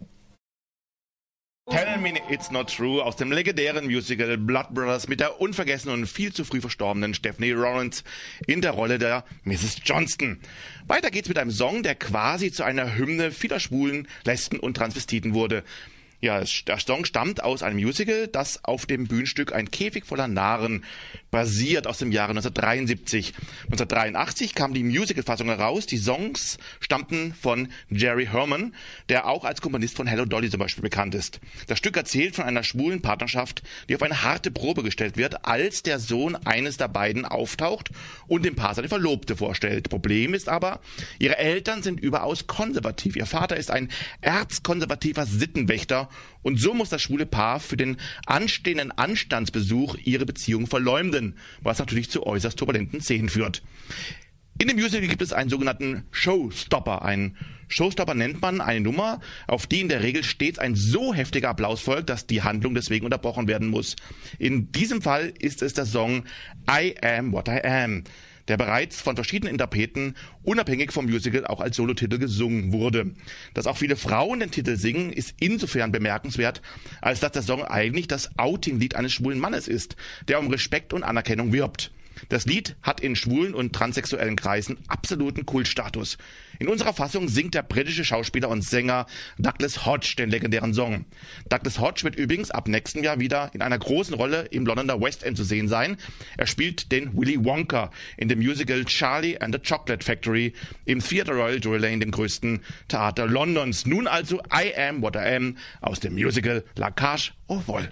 [SPEAKER 1] Tell Me It's Not True aus dem legendären Musical Blood Brothers mit der unvergessenen und viel zu früh verstorbenen Stephanie Lawrence in der Rolle der Mrs. Johnston. Weiter geht's mit einem Song, der quasi zu einer Hymne vieler Schwulen, Lesben und Transvestiten wurde. Ja, der Song stammt aus einem Musical, das auf dem Bühnenstück Ein Käfig voller Narren basiert aus dem Jahre 1973. 1983 kam die Musicalfassung heraus. Die Songs stammten von Jerry Herman, der auch als Komponist von Hello Dolly zum Beispiel bekannt ist. Das Stück erzählt von einer schwulen Partnerschaft, die auf eine harte Probe gestellt wird, als der Sohn eines der beiden auftaucht und dem Paar seine Verlobte vorstellt. Problem ist aber, ihre Eltern sind überaus konservativ. Ihr Vater ist ein erzkonservativer Sittenwächter und so muss das schwule Paar für den anstehenden Anstandsbesuch ihre Beziehung verleumden, was natürlich zu äußerst turbulenten Szenen führt. In dem Musical gibt es einen sogenannten Showstopper. Ein Showstopper nennt man eine Nummer, auf die in der Regel stets ein so heftiger Applaus folgt, dass die Handlung deswegen unterbrochen werden muss. In diesem Fall ist es der Song I Am What I Am, der bereits von verschiedenen Interpreten unabhängig vom Musical auch als Solotitel gesungen wurde. Dass auch viele Frauen den Titel singen, ist insofern bemerkenswert, als dass der Song eigentlich das Outing-Lied eines schwulen Mannes ist, der um Respekt und Anerkennung wirbt. Das Lied hat in schwulen und transsexuellen Kreisen absoluten Kultstatus. In unserer Fassung singt der britische Schauspieler und Sänger Douglas Hodge den legendären Song. Douglas Hodge wird übrigens ab nächstem Jahr wieder in einer großen Rolle im Londoner West End zu sehen sein. Er spielt den Willy Wonka in dem Musical Charlie and the Chocolate Factory im Theatre Royal Drury Lane, dem größten Theater Londons. Nun also I Am What I Am aus dem Musical La Cage aux Folles.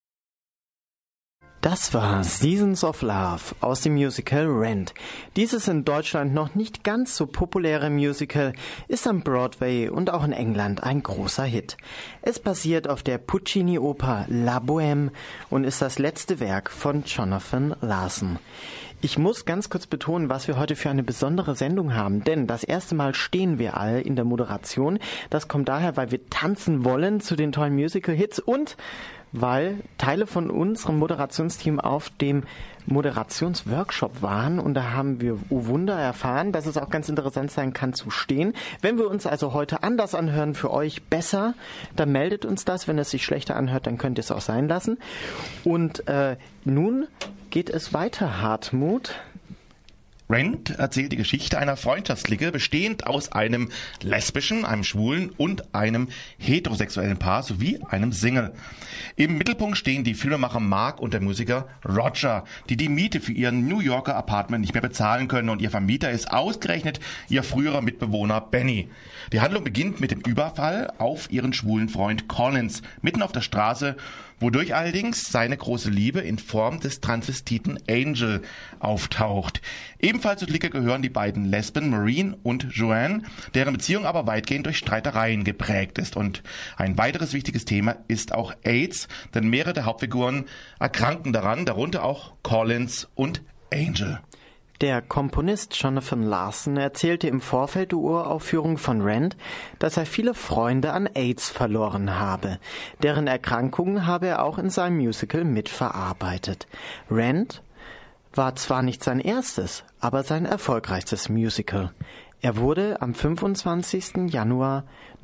[SPEAKER 2] Das war Seasons of Love aus dem Musical Rent. Dieses in Deutschland noch nicht ganz so populäre Musical ist am Broadway und auch in England ein großer Hit. Es basiert auf der Puccini-Oper La Bohème und ist das letzte Werk von Jonathan Larson. Ich muss ganz kurz betonen, was wir heute für eine besondere Sendung haben, denn das erste Mal stehen wir alle in der Moderation. Das kommt daher, weil wir tanzen wollen zu den tollen Musical-Hits und weil Teile von unserem Moderationsteam auf dem Moderationsworkshop waren und da haben wir, oh Wunder, erfahren, dass es auch ganz interessant sein kann zu stehen. Wenn wir uns also heute anders anhören, für euch besser, dann meldet uns das. Wenn es sich schlechter anhört, dann könnt ihr es auch sein lassen. Und nun geht es weiter, Hartmut?
[SPEAKER 1] Rent erzählt die Geschichte einer Freundschaftsklicke, bestehend aus einem lesbischen, einem schwulen und einem heterosexuellen Paar sowie einem Single. Im Mittelpunkt stehen die Filmemacher Mark und der Musiker Roger, die die Miete für ihren New Yorker Apartment nicht mehr bezahlen können, und ihr Vermieter ist ausgerechnet ihr früherer Mitbewohner Benny. Die Handlung beginnt mit dem Überfall auf ihren schwulen Freund Collins mitten auf der Straße, wodurch allerdings seine große Liebe in Form des Transvestiten Angel auftaucht. Ebenfalls zur Clique gehören die beiden Lesben Maureen und Joanne, deren Beziehung aber weitgehend durch Streitereien geprägt ist. Und ein weiteres wichtiges Thema ist auch AIDS, denn mehrere der Hauptfiguren erkranken daran, darunter auch Collins und Angel.
[SPEAKER 2] Der Komponist Jonathan Larson erzählte im Vorfeld der Uraufführung von Rent, dass er viele Freunde an AIDS verloren habe. Deren Erkrankungen habe er auch in seinem Musical mitverarbeitet. Rent war zwar nicht sein erstes, aber sein erfolgreichstes Musical. Er wurde am 25. Januar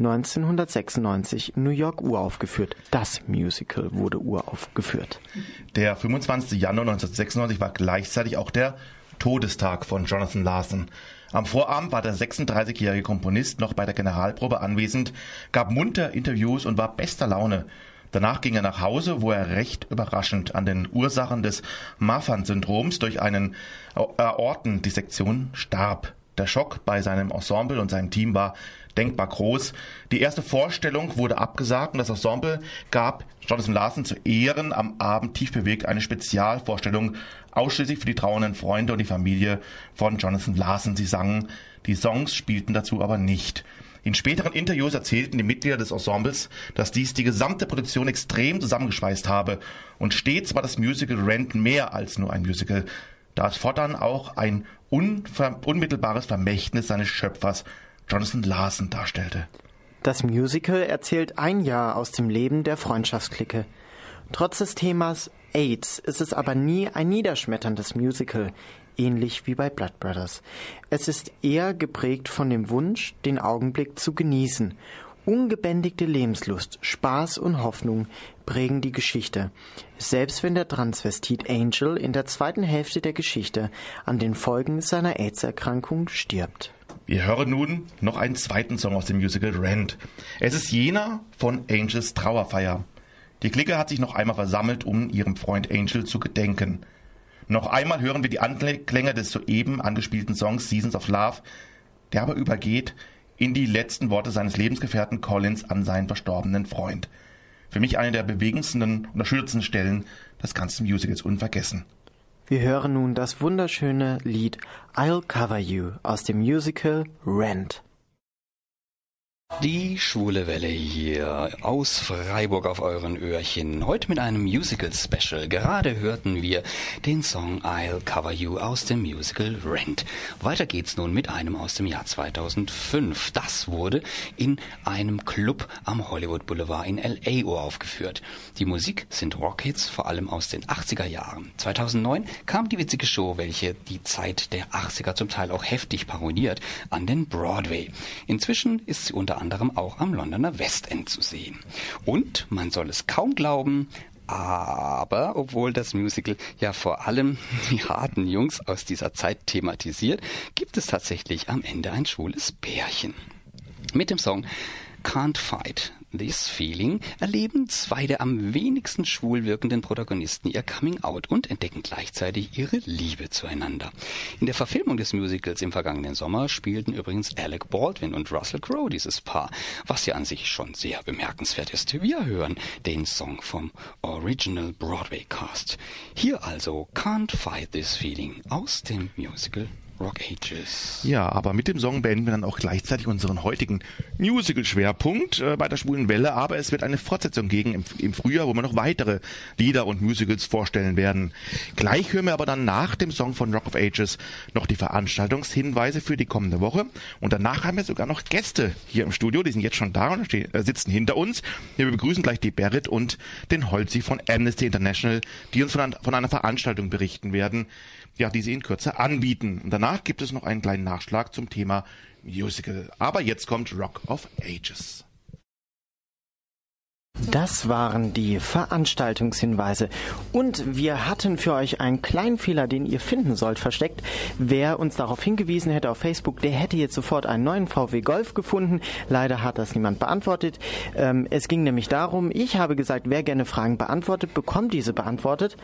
[SPEAKER 2] 1996 in New York uraufgeführt. Das Musical wurde uraufgeführt.
[SPEAKER 1] Der 25. Januar 1996 war gleichzeitig auch der Todestag von Jonathan Larson. Am Vorabend war der 36-jährige Komponist noch bei der Generalprobe anwesend, gab munter Interviews und war bester Laune. Danach ging er nach Hause, wo er recht überraschend an den Ursachen des Marfan-Syndroms durch eine Aortendissektion starb. Der Schock bei seinem Ensemble und seinem Team war denkbar groß. Die erste Vorstellung wurde abgesagt und das Ensemble gab Jonathan Larson zu Ehren am Abend tief bewegt eine Spezialvorstellung, ausschließlich für die trauernden Freunde und die Familie von Jonathan Larson. Sie sangen, die Songs spielten dazu aber nicht. In späteren Interviews erzählten die Mitglieder des Ensembles, dass dies die gesamte Produktion extrem zusammengeschweißt habe, und stets war das Musical Rent mehr als nur ein Musical, da es fortan auch ein unmittelbares Vermächtnis seines Schöpfers Jonathan Larson darstellte.
[SPEAKER 2] Das Musical erzählt ein Jahr aus dem Leben der Freundschaftsklicke. Trotz des Themas AIDS ist es aber nie ein niederschmetterndes Musical, ähnlich wie bei Blood Brothers. Es ist eher geprägt von dem Wunsch, den Augenblick zu genießen. Ungebändigte Lebenslust, Spaß und Hoffnung prägen die Geschichte, selbst wenn der Transvestit Angel in der zweiten Hälfte der Geschichte an den Folgen seiner AIDS-Erkrankung stirbt.
[SPEAKER 1] Wir hören nun noch einen zweiten Song aus dem Musical Rent. Es ist jener von Angels Trauerfeier. Die Clique hat sich noch einmal versammelt, um ihrem Freund Angel zu gedenken. Noch einmal hören wir die Anklänge des soeben angespielten Songs Seasons of Love, der aber übergeht in die letzten Worte seines Lebensgefährten Collins an seinen verstorbenen Freund. Für mich eine der bewegendsten und erschütterndsten Stellen des ganzen Musicals, unvergessen.
[SPEAKER 2] Wir hören nun das wunderschöne Lied I'll Cover You aus dem Musical Rent.
[SPEAKER 3] Die schwule Welle hier aus Freiburg auf euren Öhrchen. Heute mit einem Musical-Special. Gerade hörten wir den Song I'll Cover You aus dem Musical Rent. Weiter geht's nun mit einem aus dem Jahr 2005. Das wurde in einem Club am Hollywood Boulevard in L.A. uraufgeführt. Die Musik sind Rockhits, vor allem aus den 80er Jahren. 2009 kam die witzige Show, welche die Zeit der 80er zum Teil auch heftig parodiert, an den Broadway. Inzwischen ist sie unter anderem auch am Londoner West End zu sehen. Und man soll es kaum glauben, aber obwohl das Musical ja vor allem die harten Jungs aus dieser Zeit thematisiert, gibt es tatsächlich am Ende ein schwules Pärchen. Mit dem Song Can't Fight This Feeling erleben zwei der am wenigsten schwul wirkenden Protagonisten ihr Coming-out und entdecken gleichzeitig ihre Liebe zueinander. In der Verfilmung des Musicals im vergangenen Sommer spielten übrigens Alec Baldwin und Russell Crowe dieses Paar, was ja an sich schon sehr bemerkenswert ist. Wir hören den Song vom Original Broadway Cast. Hier also Can't Fight This Feeling aus dem Musical Rock Ages.
[SPEAKER 1] Ja, aber mit dem Song beenden wir dann auch gleichzeitig unseren heutigen Musical-Schwerpunkt bei der Schwulen Welle, aber es wird eine Fortsetzung geben im Frühjahr, wo wir noch weitere Lieder und Musicals vorstellen werden. Gleich hören wir aber dann nach dem Song von Rock of Ages noch die Veranstaltungshinweise für die kommende Woche, und danach haben wir sogar noch Gäste hier im Studio, die sind jetzt schon da und sitzen hinter uns. Wir begrüßen gleich die Berit und den Holzi von Amnesty International, die uns von einer Veranstaltung berichten werden, ja, die sie in Kürze anbieten. Und danach gibt es noch einen kleinen Nachschlag zum Thema Musical. Aber jetzt kommt Rock of Ages.
[SPEAKER 2] Das waren die Veranstaltungshinweise. Und wir hatten für euch einen kleinen Fehler, den ihr finden sollt, versteckt. Wer uns darauf hingewiesen hätte auf Facebook, der hätte jetzt sofort einen neuen VW Golf gefunden. Leider hat das niemand beantwortet. Es ging nämlich darum, ich habe gesagt, wer gerne Fragen beantwortet, bekommt diese beantwortet.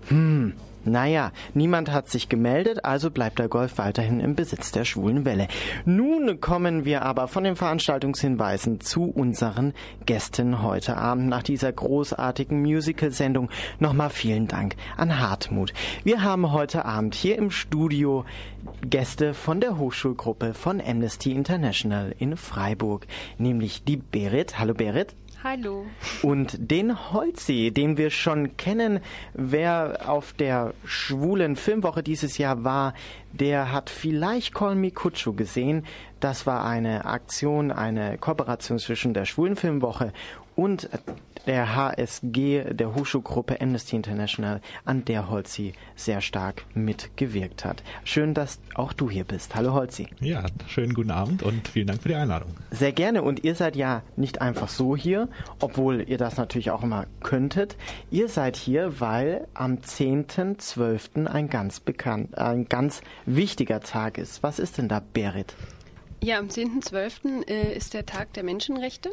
[SPEAKER 2] Naja, niemand hat sich gemeldet, also bleibt der Golf weiterhin im Besitz der Schwulen Welle. Nun kommen wir aber von den Veranstaltungshinweisen zu unseren Gästen heute Abend. Nach dieser großartigen Musical-Sendung nochmal vielen Dank an Hartmut. Wir haben heute Abend hier im Studio Gäste von der Hochschulgruppe von Amnesty International in Freiburg, nämlich die Berit. Hallo Berit.
[SPEAKER 5] Hallo.
[SPEAKER 2] Und den Holzi, den wir schon kennen. Wer auf der schwulen Filmwoche dieses Jahr war, der hat vielleicht Call Me Kutschu gesehen. Das war eine Aktion, eine Kooperation zwischen der Schwulen Filmwoche und der HSG, der Hochschulgruppe Amnesty International, an der Holzi sehr stark mitgewirkt hat. Schön, dass auch du hier bist. Hallo Holzi.
[SPEAKER 6] Ja, schönen guten Abend und vielen Dank für die Einladung.
[SPEAKER 2] Sehr gerne. Und ihr seid ja nicht einfach so hier, obwohl ihr das natürlich auch immer könntet. Ihr seid hier, weil am 10.12. ein ganz wichtiger Tag ist. Was ist denn da, Berit?
[SPEAKER 5] Ja, am 10.12. Ist der Tag der Menschenrechte.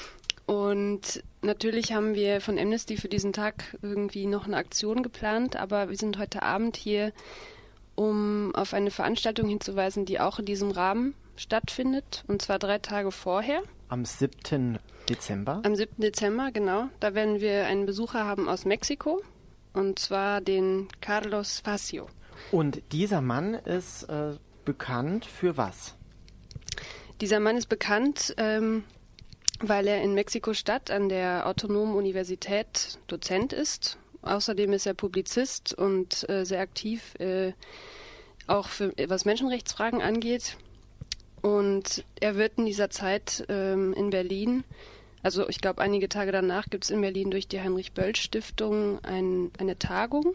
[SPEAKER 5] Und natürlich haben wir von Amnesty für diesen Tag irgendwie noch eine Aktion geplant, aber wir sind heute Abend hier, um auf eine Veranstaltung hinzuweisen, die auch in diesem Rahmen stattfindet, und zwar 3 Tage vorher.
[SPEAKER 2] Am 7. Dezember?
[SPEAKER 5] Am 7. Dezember, genau. Da werden wir einen Besucher haben aus Mexiko, und zwar den Carlos Facio.
[SPEAKER 2] Und dieser Mann ist bekannt für was?
[SPEAKER 5] Dieser Mann ist bekannt, weil er in Mexiko-Stadt an der Autonomen Universität Dozent ist. Außerdem ist er Publizist und sehr aktiv, auch was Menschenrechtsfragen angeht. Und er wird in dieser Zeit in Berlin, also ich glaube einige Tage danach gibt es in Berlin durch die Heinrich-Böll-Stiftung eine Tagung,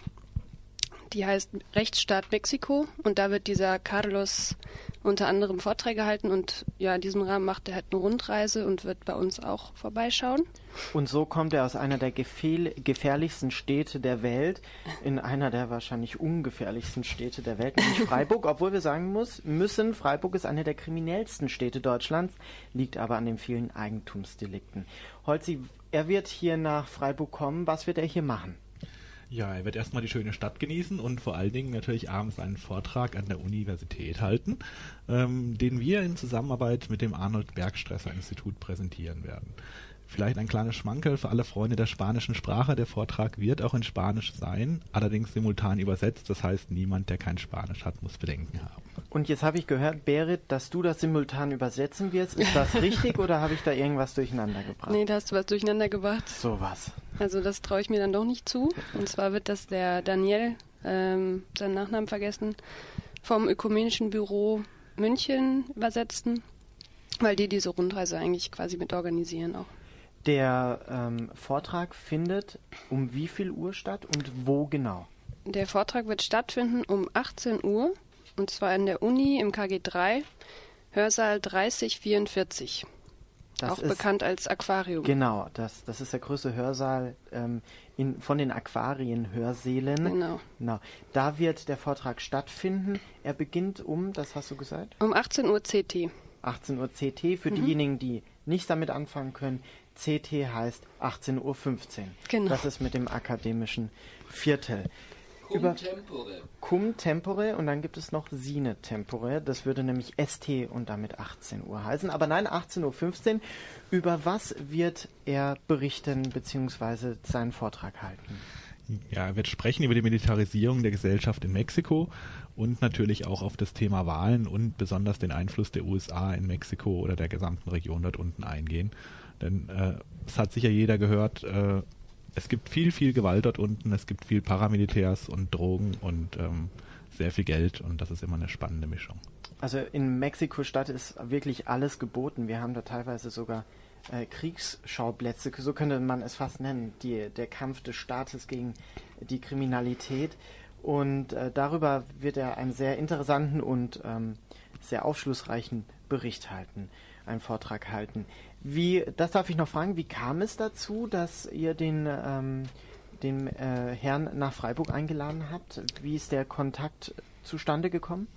[SPEAKER 5] die heißt Rechtsstaat Mexiko, und da wird dieser Carlos unter anderem Vorträge halten, und ja, in diesem Rahmen macht er halt eine Rundreise und wird bei uns auch vorbeischauen.
[SPEAKER 2] Und so kommt er aus einer der gefährlichsten Städte der Welt in einer der wahrscheinlich ungefährlichsten Städte der Welt, nämlich Freiburg, obwohl wir sagen müssen, Freiburg ist eine der kriminellsten Städte Deutschlands, liegt aber an den vielen Eigentumsdelikten. Holzi, er wird hier nach Freiburg kommen. Was wird er hier machen?
[SPEAKER 6] Ja, er wird erstmal die schöne Stadt genießen und vor allen Dingen natürlich abends einen Vortrag an der Universität halten, den wir in Zusammenarbeit mit dem Arnold-Bergstresser-Institut präsentieren werden. Vielleicht ein kleines Schmankerl für alle Freunde der spanischen Sprache. Der Vortrag wird auch in Spanisch sein, allerdings simultan übersetzt. Das heißt, niemand, der kein Spanisch hat, muss Bedenken haben.
[SPEAKER 2] Und jetzt habe ich gehört, Berit, dass du das simultan übersetzen wirst. Ist das richtig oder habe ich da irgendwas durcheinander gebracht?
[SPEAKER 5] Nee, da hast du was durcheinander gebracht.
[SPEAKER 2] Sowas.
[SPEAKER 5] Also das traue ich mir dann doch nicht zu. Und zwar wird das der Daniel, seinen Nachnamen vergessen, vom Ökumenischen Büro München übersetzen, weil die diese Rundreise eigentlich quasi mit organisieren auch.
[SPEAKER 2] Der Vortrag findet um wie viel Uhr statt und wo genau?
[SPEAKER 5] Der Vortrag wird stattfinden um 18 Uhr, und zwar in der Uni im KG 3, Hörsaal 3044.
[SPEAKER 2] Das
[SPEAKER 5] auch
[SPEAKER 2] ist
[SPEAKER 5] bekannt als Aquarium.
[SPEAKER 2] Genau, das ist der größte Hörsaal von den Aquarien-Hörsälen. Genau. Da wird der Vortrag stattfinden. Er beginnt das hast du gesagt?
[SPEAKER 5] Um 18 Uhr CT.
[SPEAKER 2] 18 Uhr CT für diejenigen, die nicht damit anfangen können. CT heißt 18.15 Uhr.
[SPEAKER 5] Genau.
[SPEAKER 2] Das ist mit dem akademischen Viertel. Cum Tempore und dann gibt es noch Sine Tempore. Das würde nämlich ST und damit 18 Uhr heißen. Aber nein, 18.15 Uhr. Über was wird er berichten bzw. seinen Vortrag halten?
[SPEAKER 6] Ja, er wird sprechen über die Militarisierung der Gesellschaft in Mexiko und natürlich auch auf das Thema Wahlen und besonders den Einfluss der USA in Mexiko oder der gesamten Region dort unten eingehen. Denn es hat sicher jeder gehört, es gibt viel Gewalt dort unten, es gibt viel Paramilitärs und Drogen und sehr viel Geld, und das ist immer eine spannende Mischung.
[SPEAKER 2] Also in Mexiko-Stadt ist wirklich alles geboten. Wir haben da teilweise sogar Kriegsschauplätze, so könnte man es fast nennen, der Kampf des Staates gegen die Kriminalität. Und darüber wird er einen sehr interessanten und sehr aufschlussreichen Bericht halten, einen Vortrag halten. Das darf ich noch fragen, wie kam es dazu, dass ihr den Herrn nach Freiburg eingeladen habt? Wie ist der Kontakt zustande gekommen?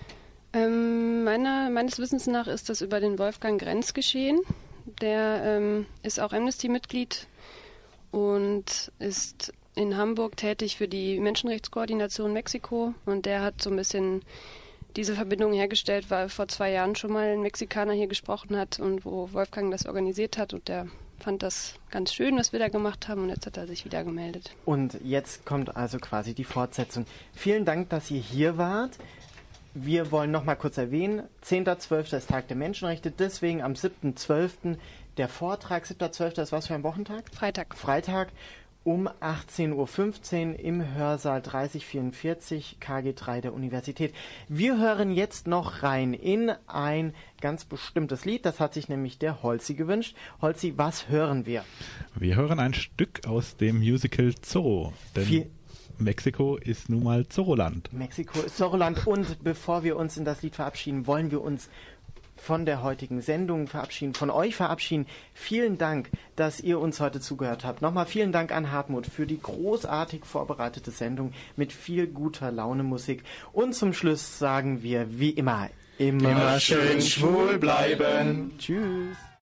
[SPEAKER 5] Meines Wissens nach ist das über den Wolfgang Grenz geschehen. Der ist auch Amnesty-Mitglied und ist in Hamburg tätig für die Menschenrechtskoordination Mexiko. Und der hat so ein bisschen diese Verbindung hergestellt, weil vor 2 Jahren schon mal ein Mexikaner hier gesprochen hat und wo Wolfgang das organisiert hat. Und der fand das ganz schön, was wir da gemacht haben, und jetzt hat er sich wieder gemeldet.
[SPEAKER 2] Und jetzt kommt also quasi die Fortsetzung. Vielen Dank, dass ihr hier wart. Wir wollen noch mal kurz erwähnen, 10.12. ist Tag der Menschenrechte, deswegen am 7.12. der Vortrag. 7.12. ist was für ein Wochentag? Freitag um 18.15 Uhr im Hörsaal 3044 KG3 der Universität. Wir hören jetzt noch rein in ein ganz bestimmtes Lied, das hat sich nämlich der Holzi gewünscht. Holzi, was hören wir?
[SPEAKER 6] Wir hören ein Stück aus dem Musical Zorro, denn Mexiko ist nun mal Zorroland.
[SPEAKER 2] Mexiko ist Zorroland, und bevor wir uns in das Lied verabschieden, wollen wir uns von der heutigen Sendung verabschieden, von euch verabschieden. Vielen Dank, dass ihr uns heute zugehört habt. Nochmal vielen Dank an Hartmut für die großartig vorbereitete Sendung mit viel guter Laune Musik. Und zum Schluss sagen wir wie immer schön schwul bleiben. Tschüss.